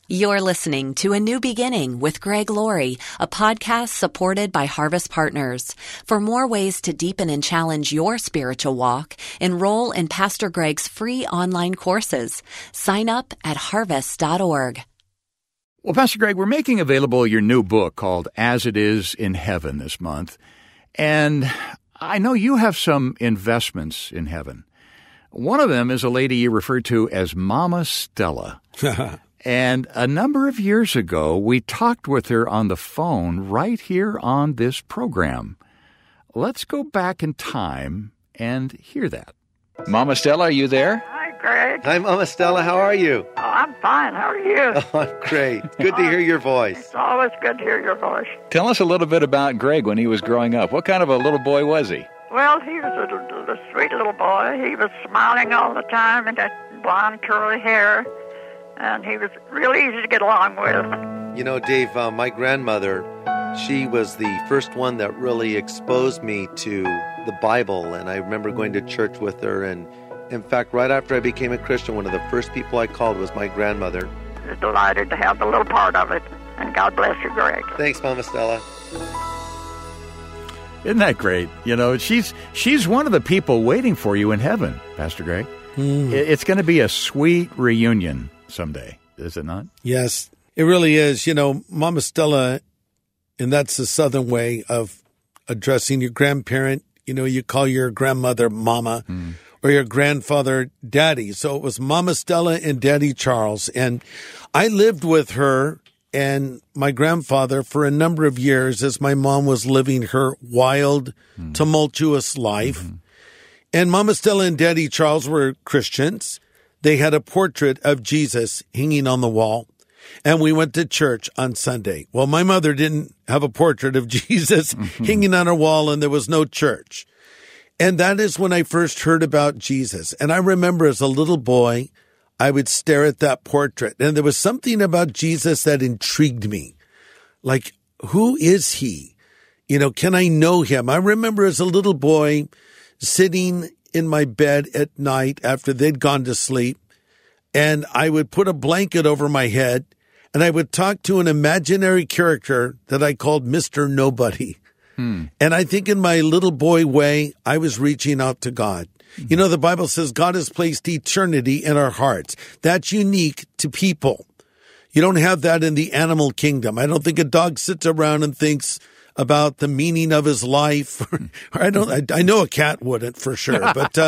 You're listening to A New Beginning with Greg Laurie, a podcast supported by Harvest Partners. For more ways to deepen and challenge your spiritual walk, enroll in Pastor Greg's free online courses. Sign up at harvest.org. Well, Pastor Greg, we're making available your new book called As It Is in Heaven this month. And I know you have some investments in heaven. One of them is a lady you referred to as Mama Stella. And a number of years ago, we talked with her on the phone right here on this program. Let's go back in time and hear that. Mama Stella, are you there? Hi, Greg. Hi, Mama Stella. How are you? Oh, I'm fine. How are you? Oh, I'm great. Good to hear your voice. It's always good to hear your voice. Tell us a little bit about Greg when he was growing up. What kind of a little boy was he? Well, he was a sweet little boy. He was smiling all the time and had blonde, curly hair. And he was real easy to get along with. You know, Dave, my grandmother, she was the first one that really exposed me to the Bible. And I remember going to church with her. And in fact, right after I became a Christian, one of the first people I called was my grandmother. I was delighted to have a little part of it. And God bless you, Greg. Thanks, Mama Stella. Isn't that great? You know, she's one of the people waiting for you in heaven, Pastor Greg. It's going to be a sweet reunion someday, is it not? Yes, it really is. You know, Mama Stella, and that's the Southern way of addressing your grandparent. You know, you call your grandmother Mama or your grandfather Daddy. So it was Mama Stella and Daddy Charles. And I lived with her and my grandfather for a number of years as my mom was living her wild, tumultuous life. And Mama Stella and Daddy Charles were Christians. They had a portrait of Jesus hanging on the wall, and we went to church on Sunday. Well, my mother didn't have a portrait of Jesus hanging on her wall, and there was no church. And that is when I first heard about Jesus. And I remember as a little boy, I would stare at that portrait, and there was something about Jesus that intrigued me. Like, who is he? You know, can I know him? I remember as a little boy sitting in my bed at night after they'd gone to sleep, and I would put a blanket over my head, and I would talk to an imaginary character that I called Mr. Nobody. And I think in my little boy way, I was reaching out to God. You know, the Bible says God has placed eternity in our hearts. That's unique to people. You don't have that in the animal kingdom. I don't think a dog sits around and thinks about the meaning of his life. I know a cat wouldn't for sure,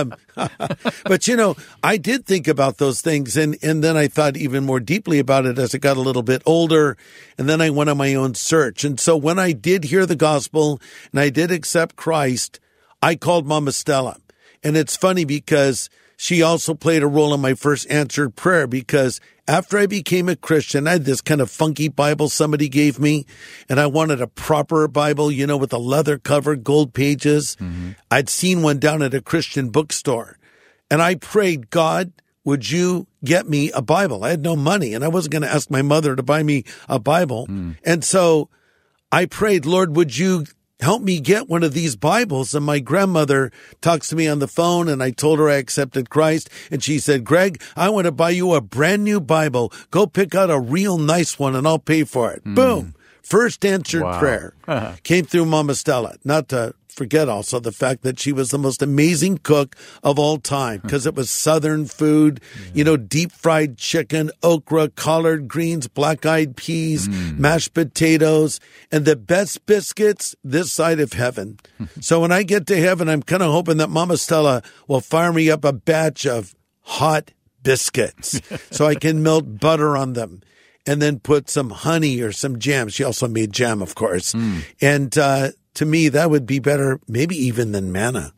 but you know, I did think about those things. And then I thought even more deeply about it as I got a little bit older. And then I went on my own search. And so when I did hear the gospel and I did accept Christ, I called Mama Stella. And it's funny because she also played a role in my first answered prayer, because after I became a Christian, I had this kind of funky Bible somebody gave me, and I wanted a proper Bible, you know, with a leather cover, gold pages. I'd seen one down at a Christian bookstore, and I prayed, God, would you get me a Bible? I had no money, and I wasn't going to ask my mother to buy me a Bible. And so I prayed, Lord, would you help me get one of these Bibles? And my grandmother talks to me on the phone, and I told her I accepted Christ. And she said, Greg, I want to buy you a brand new Bible. Go pick out a real nice one and I'll pay for it. Boom. First answered prayer came through Mama Stella. Not to forget also the fact that she was the most amazing cook of all time, because it was Southern food, you know, deep fried chicken, okra, collard greens, black-eyed peas, mashed potatoes, and the best biscuits this side of heaven. So when I get to heaven, I'm kind of hoping that Mama Stella will fire me up a batch of hot biscuits so I can melt butter on them and then put some honey or some jam. She also made jam, of course. And to me, that would be better, maybe even than manna.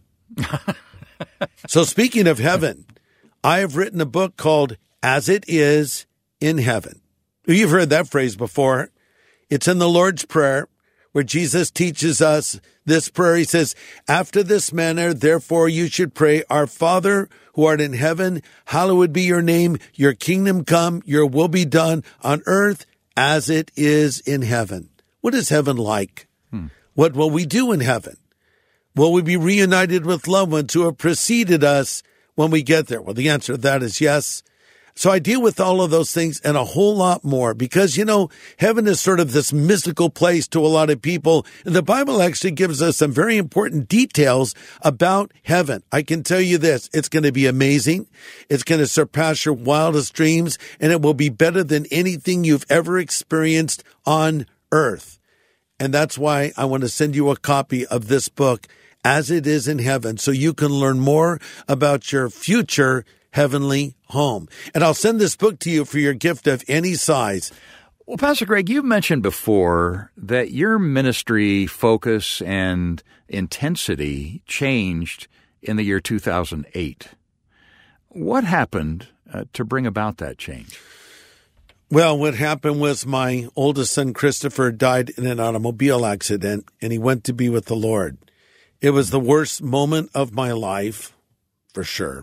So speaking of heaven, I have written a book called As It Is in Heaven. You've heard that phrase before. It's in the Lord's Prayer, where Jesus teaches us this prayer. He says, after this manner, therefore you should pray, our Father who art in heaven, hallowed be your name, your kingdom come, your will be done on earth as it is in heaven. What is heaven like? What will we do in heaven? Will we be reunited with loved ones who have preceded us when we get there? Well, the answer to that is yes. So I deal with all of those things and a whole lot more because, heaven is sort of this mystical place to a lot of people. And the Bible actually gives us some very important details about heaven. I can tell you this, it's going to be amazing. It's going to surpass your wildest dreams, and it will be better than anything you've ever experienced on earth. And that's why I want to send you a copy of this book, As It Is in Heaven, so you can learn more about your future heavenly home. And I'll send this book to you for your gift of any size. Well, Pastor Greg, you've mentioned before that your ministry focus and intensity changed in the year 2008. What happened to bring about that change? Well, what happened was my oldest son, Christopher, died in an automobile accident, and he went to be with the Lord. It was the worst moment of my life, for sure.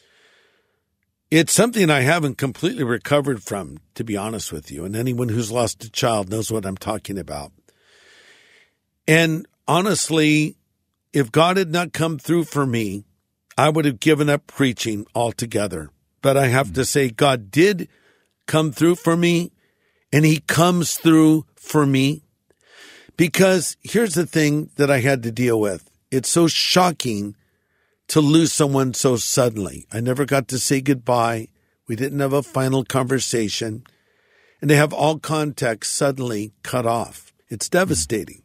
It's something I haven't completely recovered from, to be honest with you. And anyone who's lost a child knows what I'm talking about. And honestly, if God had not come through for me, I would have given up preaching altogether. But I have to say, God did come through for me, and he comes through for me. Because here's the thing that I had to deal with. It's so shocking to lose someone so suddenly. I never got to say goodbye. We didn't have a final conversation. And to have all contact suddenly cut off. It's devastating.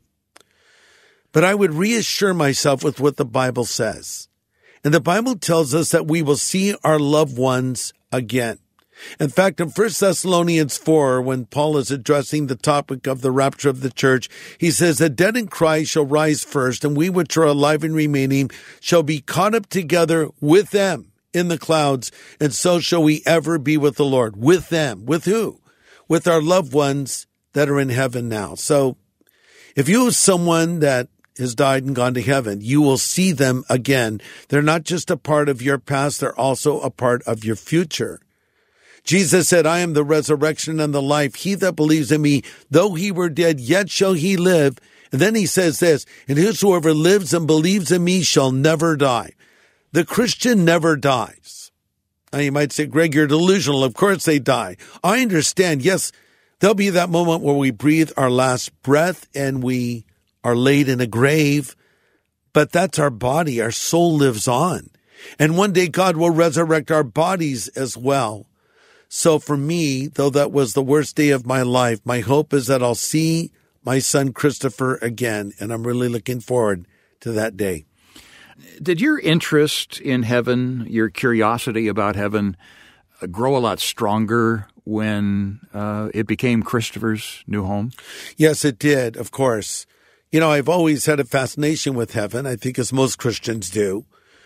But I would reassure myself with what the Bible says. And the Bible tells us that we will see our loved ones again. In fact, in 1 Thessalonians 4, when Paul is addressing the topic of the rapture of the church, he says, "The dead in Christ shall rise first, and we which are alive and remaining shall be caught up together with them in the clouds, and so shall we ever be with the Lord." With them. With who? With our loved ones that are in heaven now. So if you have someone that has died and gone to heaven, you will see them again. They're not just a part of your past, they're also a part of your future. Jesus said, "I am the resurrection and the life. He that believes in me, though he were dead, yet shall he live." And then he says this, "And whosoever lives and believes in me shall never die." The Christian never dies. Now you might say, "Greg, you're delusional. Of course they die." I understand. Yes, there'll be that moment where we breathe our last breath and we are laid in a grave, but that's our body. Our soul lives on. And one day God will resurrect our bodies as well. So for me, though that was the worst day of my life, my hope is that I'll see my son Christopher again, and I'm really looking forward to that day. Did your interest in heaven, your curiosity about heaven, grow a lot stronger when it became Christopher's new home? Yes, it did, of course. I've always had a fascination with heaven, I think as most Christians do.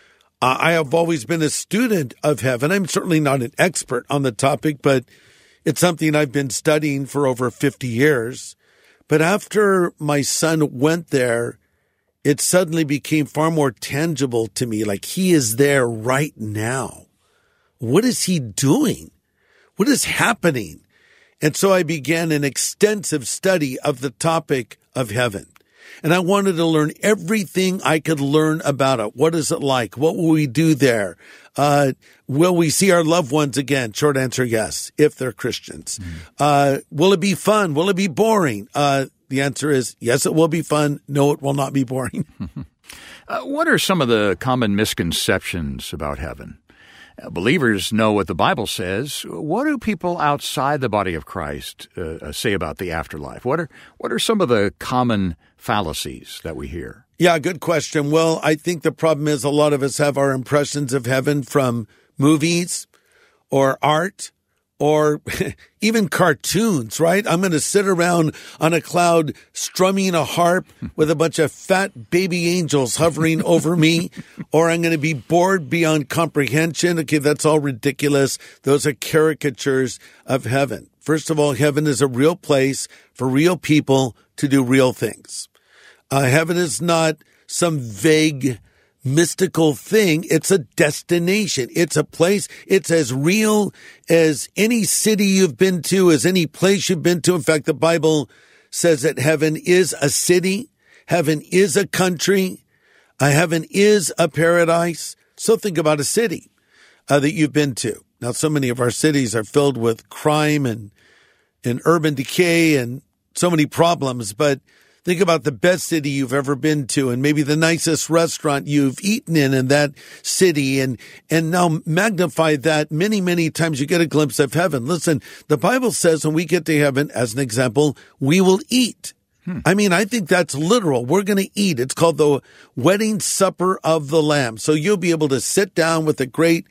I have always been a student of heaven. I'm certainly not an expert on the topic, but it's something I've been studying for over 50 years. But after my son went there, it suddenly became far more tangible to me, like he is there right now. What is he doing? What is happening? And so I began an extensive study of the topic of heaven. And I wanted to learn everything I could learn about it. What is it like? What will we do there? Will we see our loved ones again? Short answer, yes, if they're Christians. Will it be fun? Will it be boring? The answer is yes, it will be fun. No, it will not be boring. What are some of the common misconceptions about heaven? Believers know what the Bible says. What do people outside the body of Christ say about the afterlife? What are some of the common fallacies that we hear? Yeah, good question. Well, I think the problem is a lot of us have our impressions of heaven from movies or art or even cartoons, right? I'm going to sit around on a cloud strumming a harp with a bunch of fat baby angels hovering over me, or I'm going to be bored beyond comprehension. Okay, that's all ridiculous. Those are caricatures of heaven. First of all, heaven is a real place for real people to do real things. Heaven is not some vague mystical thing. It's a destination. It's a place. It's as real as any city you've been to, as any place you've been to. In fact, the Bible says that heaven is a city. Heaven is a country. Heaven is a paradise. So think about a city. that you've been to. Now, so many of our cities are filled with crime and urban decay and so many problems, but think about the best city you've ever been to and maybe the nicest restaurant you've eaten in that city, and now magnify that many, many times. You get a glimpse of heaven. Listen, the Bible says when we get to heaven, as an example, we will eat. I mean, I think that's literal. We're going to eat. It's called the wedding supper of the Lamb. So you'll be able to sit down with the great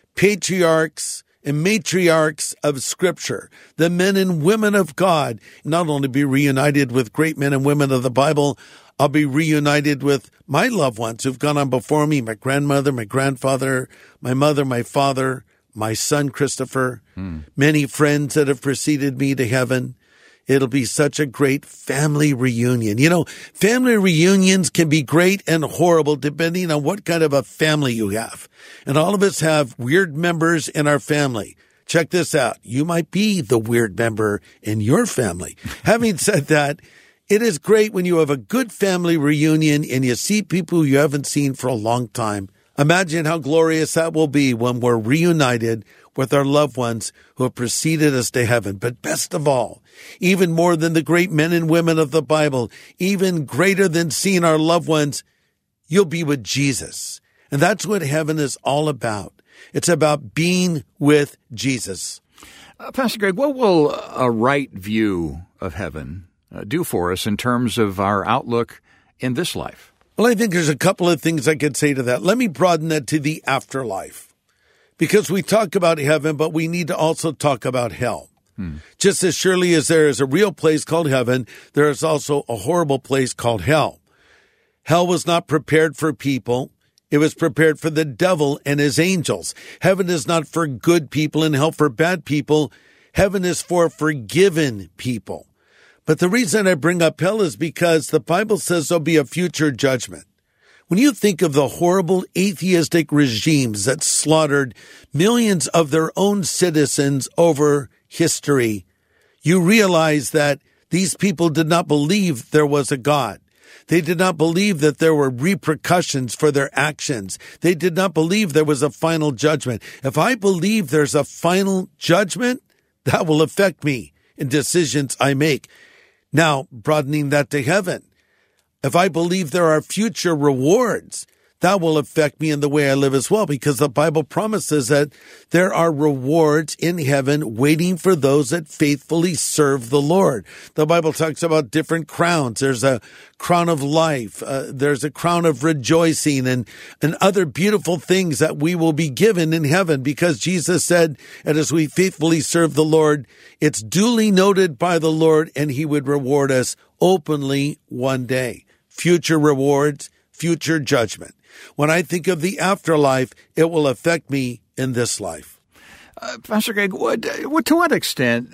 patriarchs and matriarchs of Scripture, the men and women of God, not only be reunited with great men and women of the Bible, I'll be reunited with my loved ones who've gone on before me, my grandmother, my grandfather, my mother, my father, my son, Christopher, many friends that have preceded me to heaven. It'll be such a great family reunion. You know, family reunions can be great and horrible depending on what kind of a family you have. And all of us have weird members in our family. Check this out. You might be the weird member in your family. Having said that, it is great when you have a good family reunion and you see people you haven't seen for a long time. Imagine how glorious that will be when we're reunited with our loved ones who have preceded us to heaven. But best of all, even more than the great men and women of the Bible, even greater than seeing our loved ones, you'll be with Jesus. And that's what heaven is all about. It's about being with Jesus. Pastor Greg, what will a right view of heaven do for us in terms of our outlook in this life? Well, I think there's a couple of things I could say to that. Let me broaden that to the afterlife. Because we talk about heaven, but we need to also talk about hell. Just as surely as there is a real place called heaven, there is also a horrible place called hell. Hell was not prepared for people. It was prepared for the devil and his angels. Heaven is not for good people and hell for bad people. Heaven is for forgiven people. But the reason I bring up hell is because the Bible says there'll be a future judgment. When you think of the horrible atheistic regimes that slaughtered millions of their own citizens over history, you realize that these people did not believe there was a God. They did not believe that there were repercussions for their actions. They did not believe there was a final judgment. If I believe there's a final judgment, that will affect me in decisions I make. Now, broadening that to heaven. If I believe there are future rewards, that will affect me in the way I live as well, because the Bible promises that there are rewards in heaven waiting for those that faithfully serve the Lord. The Bible talks about different crowns. There's a crown of life. There's a crown of rejoicing and other beautiful things that we will be given in heaven, because Jesus said, and as we faithfully serve the Lord, it's duly noted by the Lord and he would reward us openly one day. Future rewards, future judgment. When I think of the afterlife, it will affect me in this life. Pastor Greg, to what extent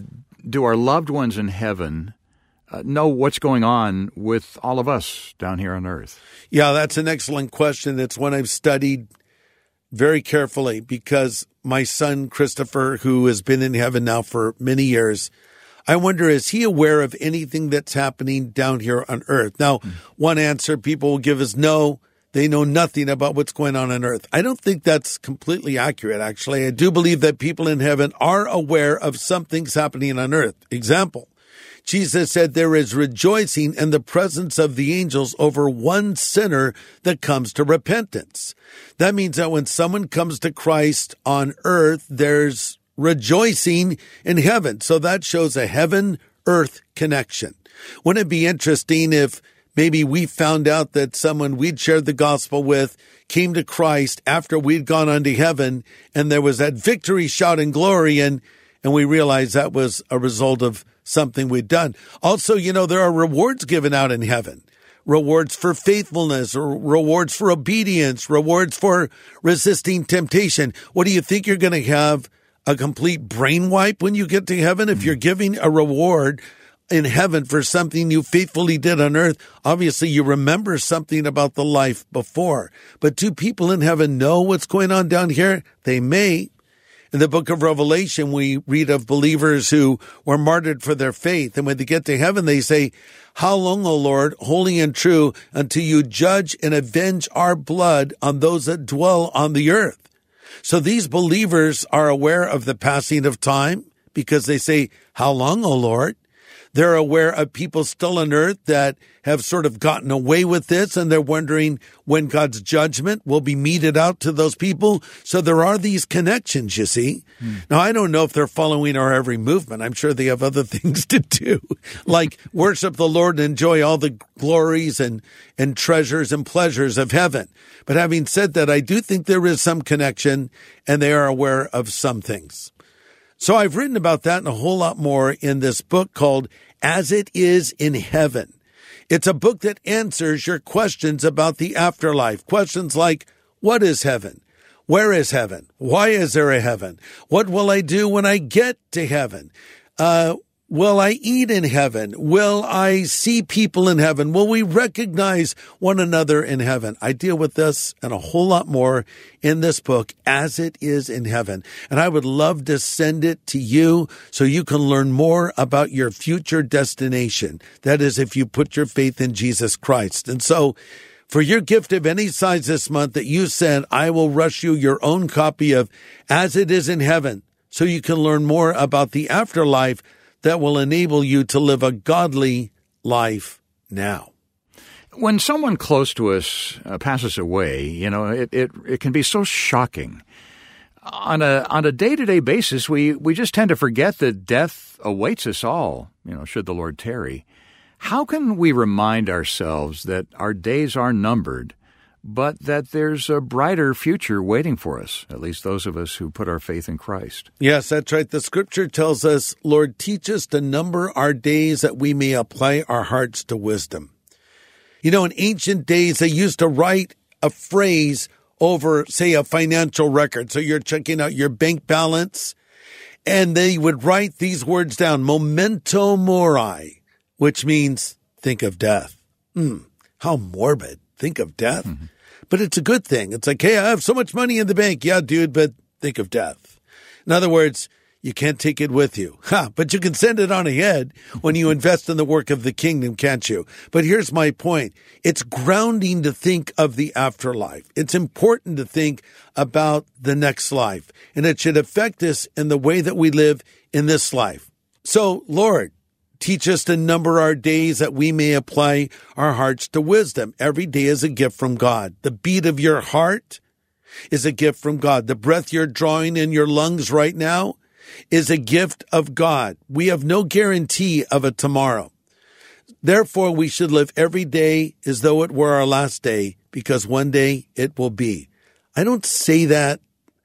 do our loved ones in heaven know what's going on with all of us down here on earth? Yeah, that's an excellent question. It's one I've studied very carefully, because my son, Christopher, who has been in heaven now for many years, I wonder, is he aware of anything that's happening down here on earth? Now, one answer people will give is no, they know nothing about what's going on earth. I don't think that's completely accurate, actually. I do believe that people in heaven are aware of some things happening on earth. Example, Jesus said there is rejoicing in the presence of the angels over one sinner that comes to repentance. That means that when someone comes to Christ on earth, there's rejoicing in heaven. So that shows a heaven-earth connection. Wouldn't it be interesting if maybe we found out that someone we'd shared the gospel with came to Christ after we'd gone on to heaven, and there was that victory shout and glory, and we realized that was a result of something we'd done. Also, you know, there are rewards given out in heaven. Rewards for faithfulness, or rewards for obedience, rewards for resisting temptation. What do you think you're going to have? A complete brain wipe when you get to heaven? If you're giving a reward in heaven for something you faithfully did on earth, obviously you remember something about the life before. But do people in heaven know what's going on down here? They may. In the book of Revelation, we read of believers who were martyred for their faith. And when they get to heaven, they say, "How long, O Lord, holy and true, until you judge and avenge our blood on those that dwell on the earth?" So these believers are aware of the passing of time because they say, how long, O Lord? They're aware of people still on earth that have sort of gotten away with this, and they're wondering when God's judgment will be meted out to those people. So there are these connections, you see. Now, I don't know if they're following our every movement. I'm sure they have other things to do, like worship the Lord and enjoy all the glories and treasures and pleasures of heaven. But having said that, I do think there is some connection, and they are aware of some things. So I've written about that and a whole lot more in this book called As It Is in Heaven. It's a book that answers your questions about the afterlife. Questions like, what is heaven? Where is heaven? Why is there a heaven? What will I do when I get to heaven? Will I eat in heaven? Will I see people in heaven? Will we recognize one another in heaven? I deal with this and a whole lot more in this book, As It Is in Heaven. And I would love to send it to you so you can learn more about your future destination. That is, if you put your faith in Jesus Christ. And so for your gift of any size this month that you send, I will rush you your own copy of As It Is in Heaven so you can learn more about the afterlife that will enable you to live a godly life now. When someone close to us passes away, it can be so shocking. On a day-to-day basis, we just tend to forget that death awaits us all, should the Lord tarry. How can we remind ourselves that our days are numbered, but that there's a brighter future waiting for us, at least those of us who put our faith in Christ? Yes, that's right. The scripture tells us, Lord, teach us to number our days that we may apply our hearts to wisdom. In ancient days, they used to write a phrase over, say, a financial record. So you're checking out your bank balance, and they would write these words down, memento mori, which means think of death. How morbid. Think of death. Mm-hmm. But it's a good thing. It's like, hey, I have so much money in the bank. Yeah, dude, but think of death. In other words, you can't take it with you. But you can send it on ahead when you invest in the work of the kingdom, can't you? But here's my point. It's grounding to think of the afterlife. It's important to think about the next life. And it should affect us in the way that we live in this life. So, Lord, teach us to number our days that we may apply our hearts to wisdom. Every day is a gift from God. The beat of your heart is a gift from God. The breath you're drawing in your lungs right now is a gift of God. We have no guarantee of a tomorrow. Therefore, we should live every day as though it were our last day, because one day it will be. I don't say that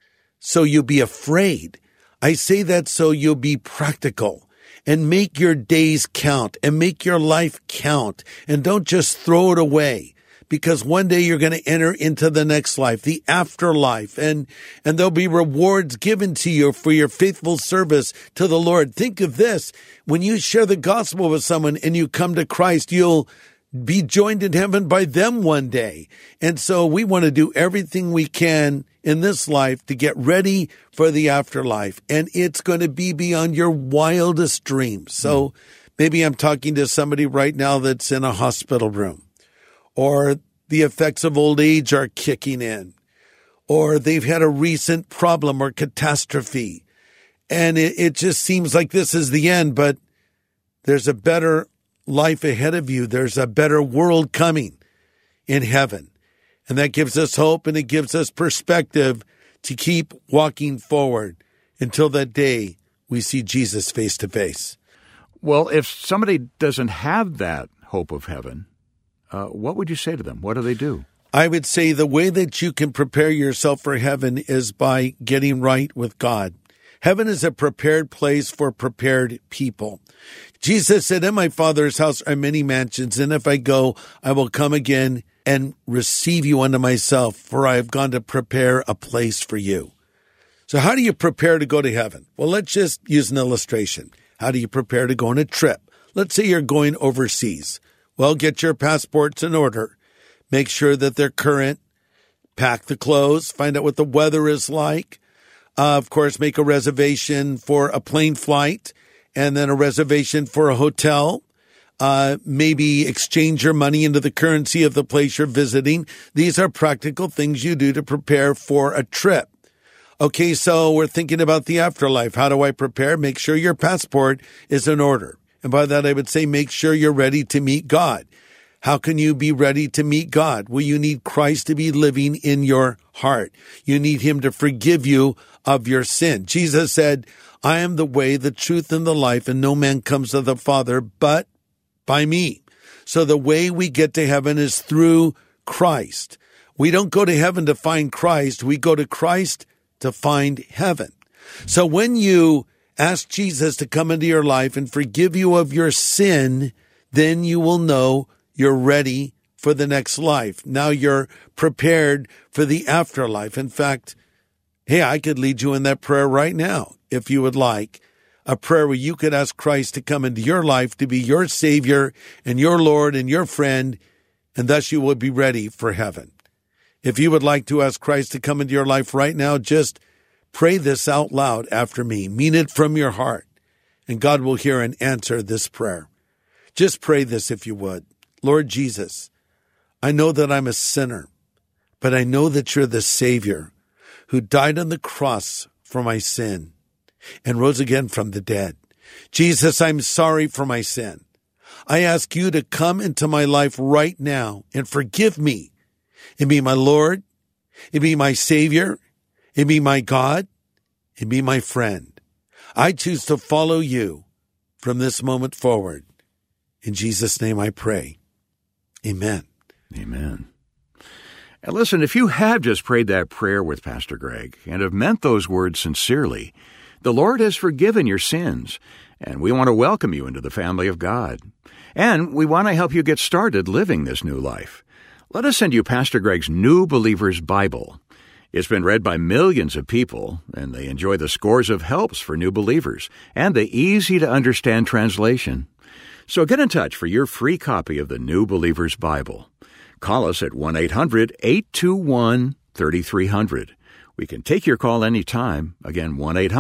so you'll be afraid. I say that so you'll be practical. And make your days count and make your life count. And don't just throw it away, because one day you're going to enter into the next life, the afterlife, and there'll be rewards given to you for your faithful service to the Lord. Think of this. When you share the gospel with someone and you come to Christ, you'll be joined in heaven by them one day. And so we want to do everything we can in this life to get ready for the afterlife. And it's going to be beyond your wildest dreams. So maybe I'm talking to somebody right now that's in a hospital room, or the effects of old age are kicking in, or they've had a recent problem or catastrophe. And it just seems like this is the end, but there's a better life ahead of you. There's a better world coming in heaven. And that gives us hope, and it gives us perspective to keep walking forward until that day we see Jesus face to face. Well, if somebody doesn't have that hope of heaven, what would you say to them? What do they do? I would say the way that you can prepare yourself for heaven is by getting right with God. Heaven is a prepared place for prepared people. Jesus said, in my Father's house are many mansions, and if I go, I will come again and receive you unto myself, for I have gone to prepare a place for you. So how do you prepare to go to heaven? Well, let's just use an illustration. How do you prepare to go on a trip? Let's say you're going overseas. Well, get your passports in order. Make sure that they're current. Pack the clothes. Find out what the weather is like. Of course, make a reservation for a plane flight, and then a reservation for a hotel. Maybe exchange your money into the currency of the place you're visiting. These are practical things you do to prepare for a trip. Okay, so we're thinking about the afterlife. How do I prepare? Make sure your passport is in order. And by that, I would say make sure you're ready to meet God. How can you be ready to meet God? Well, you need Christ to be living in your heart. You need him to forgive you of your sin. Jesus said, I am the way, the truth, and the life, and no man comes to the Father but by me. So the way we get to heaven is through Christ. We don't go to heaven to find Christ. We go to Christ to find heaven. So when you ask Jesus to come into your life and forgive you of your sin, then you will know you're ready for the next life. Now you're prepared for the afterlife. In fact, hey, I could lead you in that prayer right now, if you would like. A prayer where you could ask Christ to come into your life to be your Savior and your Lord and your friend, and thus you will be ready for heaven. If you would like to ask Christ to come into your life right now, just pray this out loud after me. Mean it from your heart, and God will hear and answer this prayer. Just pray this if you would. Lord Jesus, I know that I'm a sinner, but I know that you're the Savior who died on the cross for my sin and rose again from the dead. Jesus, I'm sorry for my sin. I ask you to come into my life right now and forgive me and be my Lord, and be my Savior, and be my God, and be my friend. I choose to follow you from this moment forward. In Jesus' name I pray. Amen. Amen. And listen, if you have just prayed that prayer with Pastor Greg and have meant those words sincerely, the Lord has forgiven your sins, and we want to welcome you into the family of God. And we want to help you get started living this new life. Let us send you Pastor Greg's New Believer's Bible. It's been read by millions of people, and they enjoy the scores of helps for new believers and the easy-to-understand translation. So get in touch for your free copy of the New Believer's Bible. Call us at 1-800-821-3300. We can take your call anytime. Again,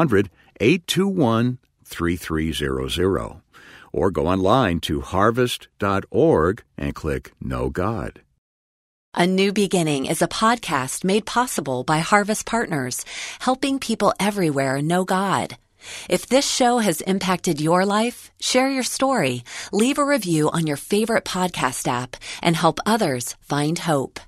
1-800-821-3300. Or go online to harvest.org and click Know God. A New Beginning is a podcast made possible by Harvest Partners, helping people everywhere know God. If this show has impacted your life, share your story, leave a review on your favorite podcast app, and help others find hope.